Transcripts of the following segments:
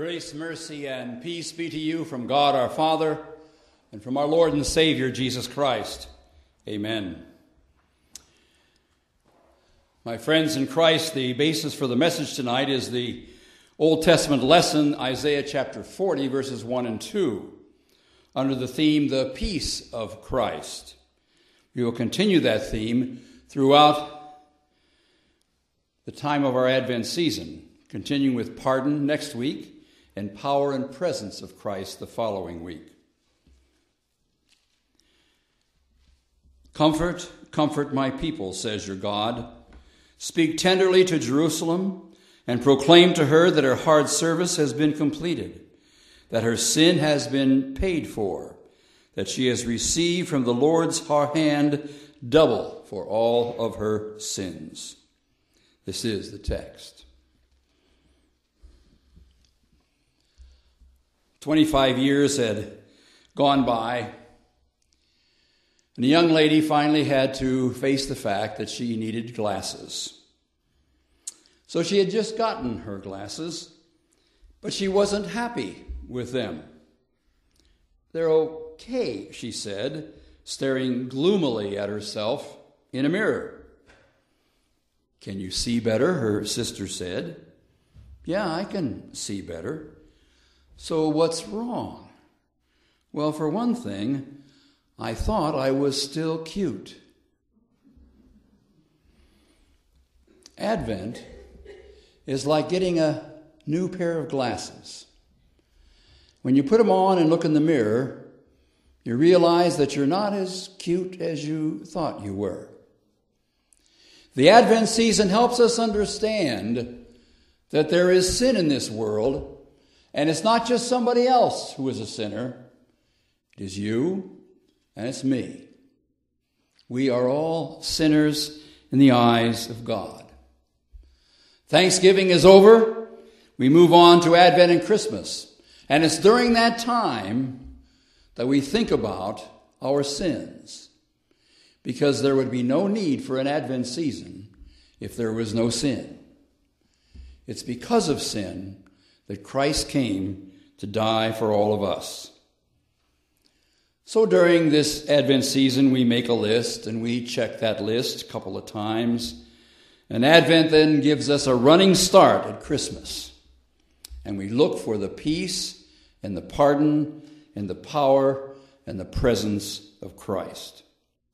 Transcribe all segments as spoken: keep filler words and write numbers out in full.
Grace, mercy, and peace be to you from God our Father and from our Lord and Savior, Jesus Christ. Amen. My friends in Christ, the basis for the message tonight is the Old Testament lesson, Isaiah chapter forty, verses one and two, under the theme, the peace of Christ. We will continue that theme throughout the time of our Advent season, continuing with pardon next week and power and presence of Christ the following week. Comfort, comfort my people, says your God. Speak tenderly to Jerusalem and proclaim to her that her hard service has been completed, that her sin has been paid for, that she has received from the Lord's hand double for all of her sins. This is the text. Twenty-five years had gone by, and a young lady finally had to face the fact that she needed glasses. So she had just gotten her glasses, but she wasn't happy with them. They're okay, she said, staring gloomily at herself in a mirror. Can you see better? Her sister said. Yeah, I can see better. So what's wrong? Well, for one thing, I thought I was still cute. Advent is like getting a new pair of glasses. When you put them on and look in the mirror, you realize that you're not as cute as you thought you were. The Advent season helps us understand that there is sin in this world, and it's not just somebody else who is a sinner. It is you, and it's me. We are all sinners in the eyes of God. Thanksgiving is over. We move on to Advent and Christmas. And it's during that time that we think about our sins, because there would be no need for an Advent season if there was no sin. It's because of sin that Christ came to die for all of us. So during this Advent season, we make a list, and we check that list a couple of times. And Advent then gives us a running start at Christmas. And we look for the peace and the pardon and the power and the presence of Christ.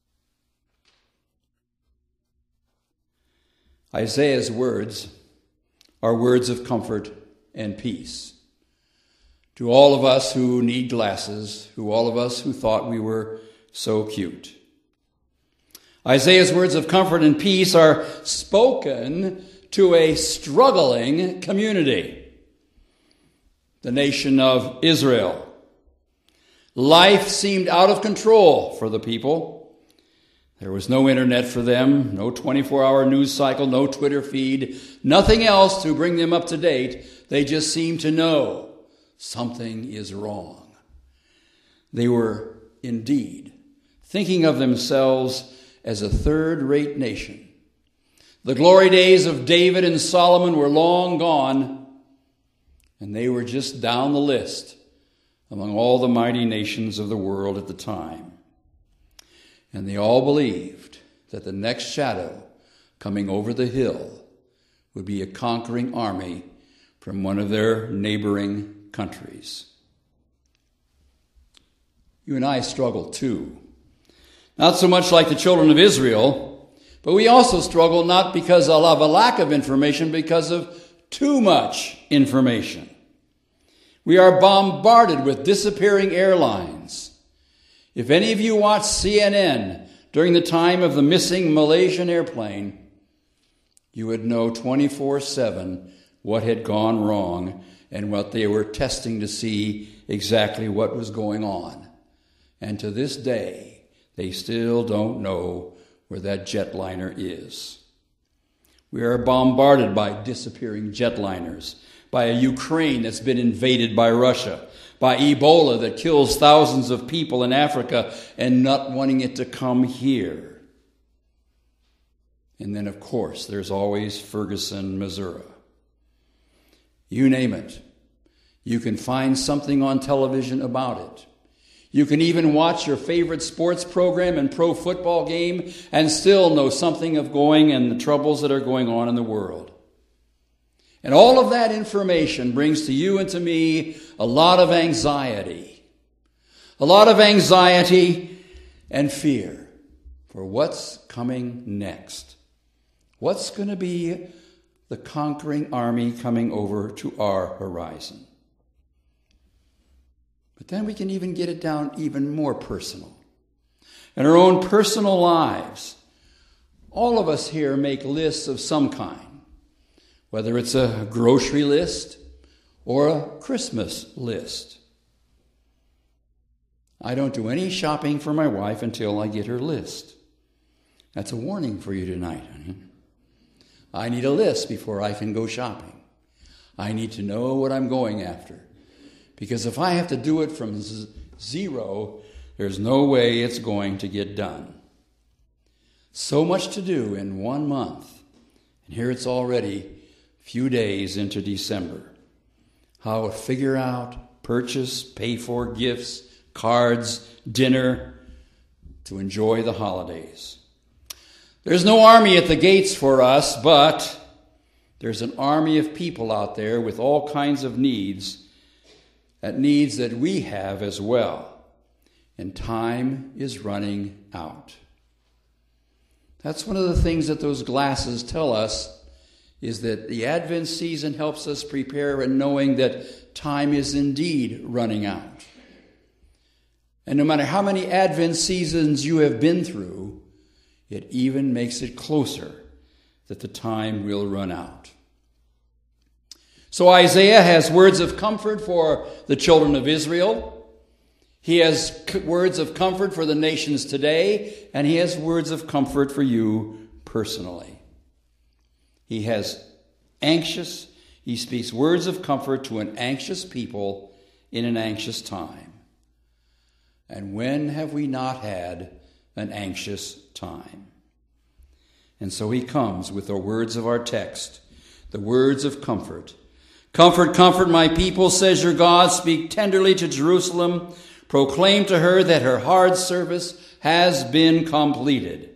Isaiah's words are words of comfort and peace. To all of us who need glasses, to all of us who thought we were so cute. Isaiah's words of comfort and peace are spoken to a struggling community, the nation of Israel. Life seemed out of control for the people. There was no internet for them, no twenty-four hour news cycle, no Twitter feed, nothing else to bring them up to date. They just seemed to know something is wrong. They were indeed thinking of themselves as a third-rate nation. The glory days of David and Solomon were long gone, and they were just down the list among all the mighty nations of the world at the time. And they all believed that the next shadow coming over the hill would be a conquering army from one of their neighboring countries. You and I struggle too. Not so much like the children of Israel, but we also struggle not because of a lack of information, because of too much information. We are bombarded with disappearing airlines. If any of you watched C N N during the time of the missing Malaysian airplane, you would know twenty-four seven what had gone wrong and what they were testing to see exactly what was going on. And to this day, they still don't know where that jetliner is. We are bombarded by disappearing jetliners, by a Ukraine that's been invaded by Russia, by Ebola that kills thousands of people in Africa and not wanting it to come here. And then, of course, there's always Ferguson, Missouri. You name it. You can find something on television about it. You can even watch your favorite sports program and pro football game and still know something of going and the troubles that are going on in the world. And all of that information brings to you and to me a lot of anxiety. A lot of anxiety and fear for what's coming next. What's going to be the conquering army coming over to our horizon? But then we can even get it down even more personal. In our own personal lives, all of us here make lists of some kind, whether it's a grocery list or a Christmas list. I don't do any shopping for my wife until I get her list. That's a warning for you tonight, honey. I need a list before I can go shopping. I need to know what I'm going after. Because if I have to do it from z- zero, there's no way it's going to get done. So much to do in one month. And here it's already a few days into December. How to figure out, purchase, pay for gifts, cards, dinner, to enjoy the holidays. There's no army at the gates for us, but there's an army of people out there with all kinds of needs, that needs that we have as well. And time is running out. That's one of the things that those glasses tell us, is that the Advent season helps us prepare in knowing that time is indeed running out. And no matter how many Advent seasons you have been through, it even makes it closer that the time will run out. So Isaiah has words of comfort for the children of Israel. He has words of comfort for the nations today, and he has words of comfort for you personally. He has anxious, he speaks words of comfort to an anxious people in an anxious time. And when have we not had an anxious time? And so he comes with the words of our text, the words of comfort. Comfort, comfort my people, says your God. Speak tenderly to Jerusalem. Proclaim to her that her hard service has been completed.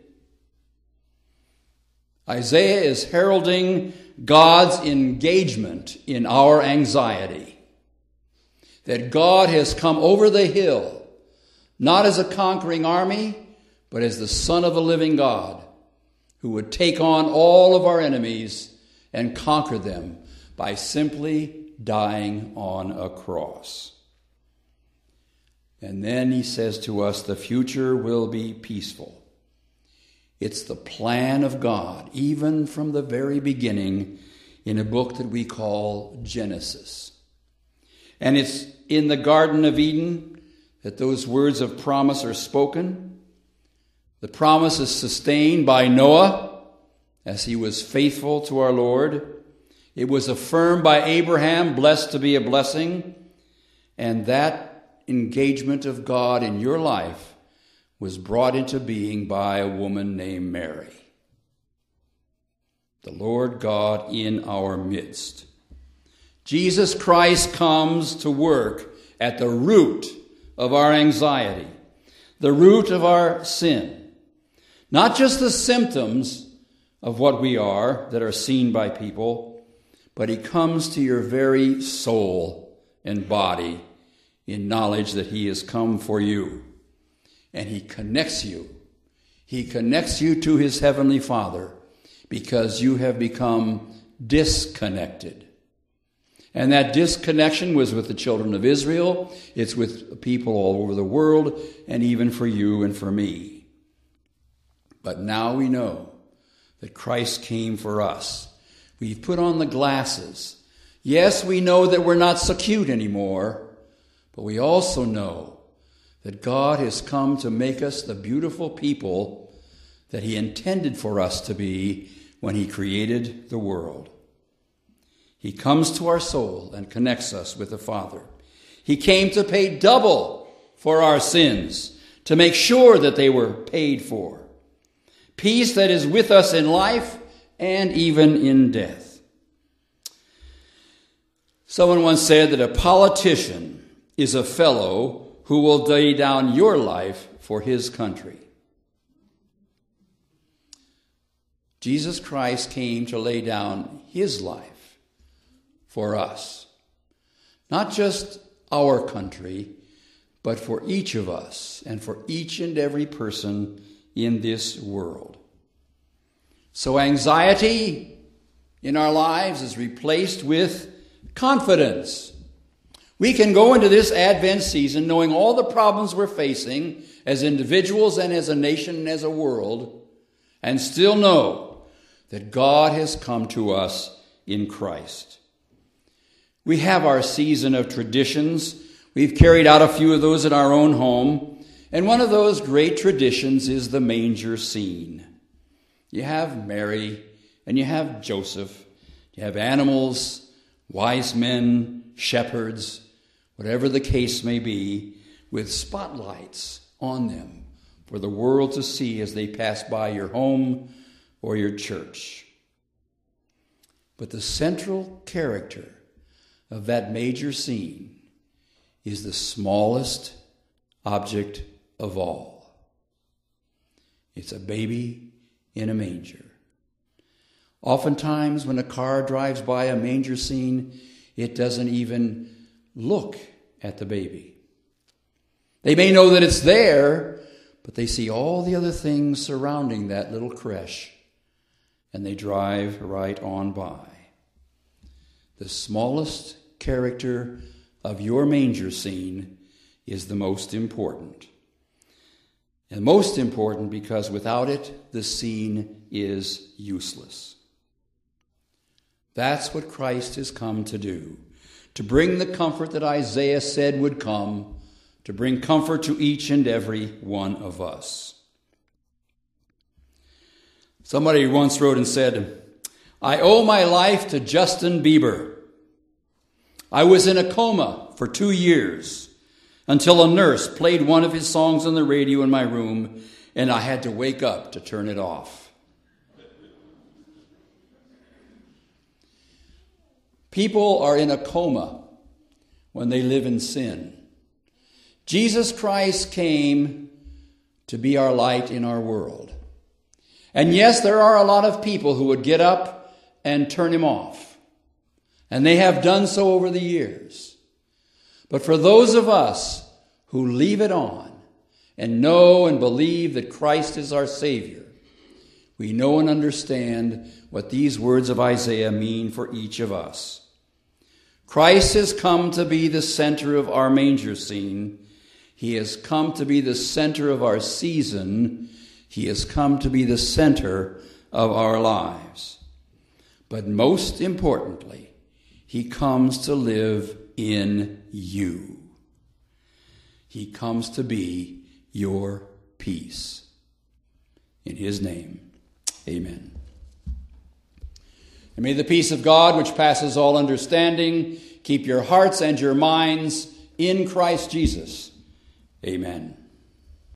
Isaiah is heralding God's engagement in our anxiety. That God has come over the hill, not as a conquering army, but as the Son of the living God, who would take on all of our enemies and conquer them by simply dying on a cross. And then he says to us, the future will be peaceful. It's the plan of God, even from the very beginning, in a book that we call Genesis. And it's in the Garden of Eden that those words of promise are spoken. The promise is sustained by Noah as he was faithful to our Lord. It was affirmed by Abraham, blessed to be a blessing. And that engagement of God in your life was brought into being by a woman named Mary. The Lord God in our midst. Jesus Christ comes to work at the root of our anxiety, the root of our sin. Not just the symptoms of what we are that are seen by people, but he comes to your very soul and body in knowledge that he has come for you. And he connects you. He connects you to his heavenly Father because you have become disconnected. And that disconnection was with the children of Israel. It's with people all over the world, and even for you and for me. But now we know that Christ came for us. We've put on the glasses. Yes, we know that we're not so cute anymore, but we also know that God has come to make us the beautiful people that he intended for us to be when he created the world. He comes to our soul and connects us with the Father. He came to pay double for our sins, to make sure that they were paid for. Peace that is with us in life and even in death. Someone once said that a politician is a fellow who will lay down your life for his country. Jesus Christ came to lay down his life for us. Not just our country, but for each of us and for each and every person in this world. So anxiety in our lives is replaced with confidence. We can go into this Advent season knowing all the problems we're facing as individuals and as a nation and as a world, and still know that God has come to us in Christ. We have our season of traditions. We've carried out a few of those in our own home. And one of those great traditions is the manger scene. You have Mary and you have Joseph. You have animals, wise men, shepherds, whatever the case may be, with spotlights on them for the world to see as they pass by your home or your church. But the central character of that major scene is the smallest object of all. It's a baby in a manger. Oftentimes when a car drives by a manger scene, it doesn't even look at the baby. They may know that it's there, but they see all the other things surrounding that little creche, and they drive right on by. The smallest character of your manger scene is the most important. And most important because without it, the scene is useless. That's what Christ has come to do, to bring the comfort that Isaiah said would come, to bring comfort to each and every one of us. Somebody once wrote and said, I owe my life to Justin Bieber. I was in a coma for two years until a nurse played one of his songs on the radio in my room, and I had to wake up to turn it off. People are in a coma when they live in sin. Jesus Christ came to be our light in our world. And yes, there are a lot of people who would get up and turn him off. And they have done so over the years. But for those of us who leave it on and know and believe that Christ is our Savior, we know and understand what these words of Isaiah mean for each of us. Christ has come to be the center of our manger scene. He has come to be the center of our season. He has come to be the center of our lives. But most importantly, he comes to live in you. He comes to be your peace. In his name, amen. And may the peace of God, which passes all understanding, keep your hearts and your minds in Christ Jesus. Amen.